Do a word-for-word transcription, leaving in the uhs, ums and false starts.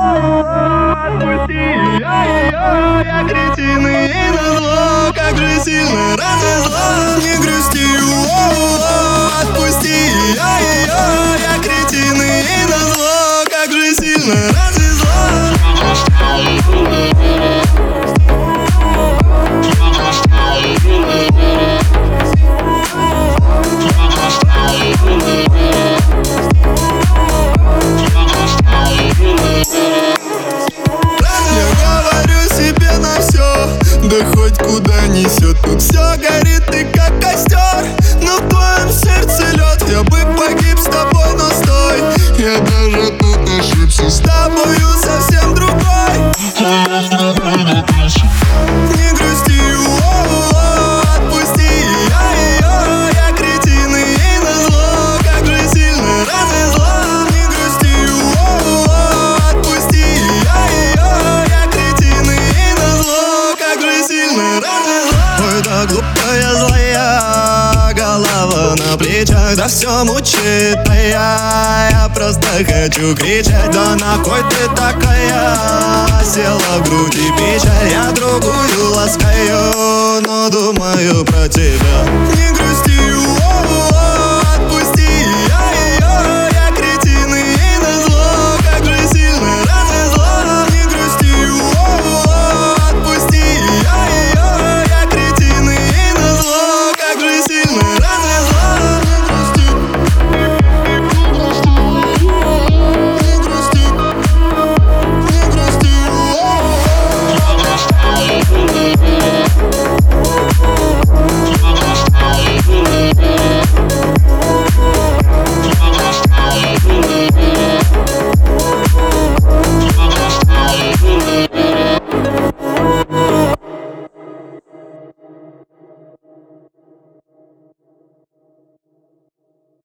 Отпусти ее, я кретин и ей назло. Как же сильно развезло. Не грусти, отпусти ее, я кретин и ей назло. Как же сильно развезло. Да хоть куда несет, тут все горит, ты как костер. Но в твоем сердце лед, я бы погиб с тобой, но стой. Я даже тут ошибся, с тобою совсем другой. Не грусти, отпусти ее, я кретин и ей назло. Как же сильно развезло. Не грусти, отпусти ее, я кретин и ей назло. Как же сильно развезло. Ой, да глупая злая голова на плечах, да все мучит, а я, я просто хочу кричать. Да на кой ты такая? Села в груди печаль, я другую ласкаю, но думаю про тебя. Не грусти.